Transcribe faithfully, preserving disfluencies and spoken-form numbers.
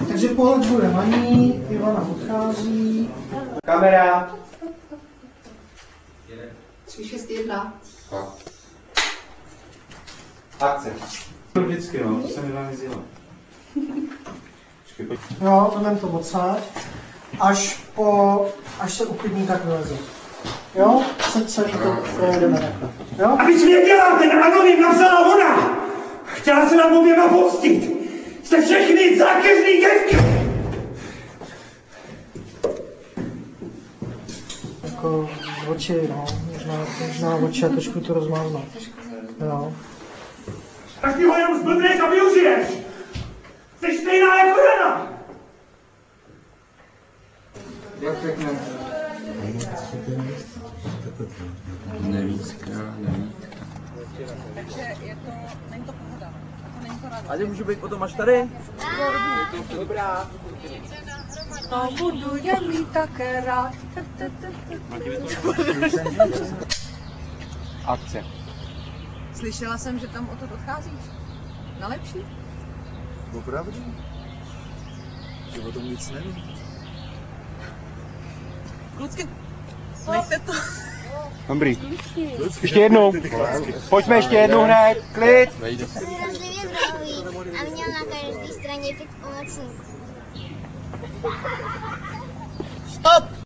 Takže pohled bude maní, Ivana odchází. Kamera. tři šest jedna. Akce. Vždycky, no, to se nedá nic dělat. Jo, to vem to odsáď. Až po, až se uklidní, tak vyleze. Jo, se celý to projedeme takhle. Jo? Abys věděla, ten anonym napsala ona! Chtěla se nám oběma pomstit! Jste všechny zákeřný děvky! Jako oči, no, možná, možná oči a trošku to rozmáznout. Jo. Tak ty ho jenom zblbneš a využiješ! Jsi stejná jako Jana! Jak řekne? Nevícka, nevícka. Takže je to, není to pohoda. A to není to rada. Ale můžu být potom až tady? Dobrá. A budu je mít také rád. Akce. Slyšela jsem, že tam o to odcházíš. Na lepší? Opravdu? Že o tom nic nevím. Kluci, nechte to. Dobrý. Ještě jednou. Pojďme ještě jednou hned. Klid. Hrozlivě zdravý a měl na každé straně pět pomocníků. Stop!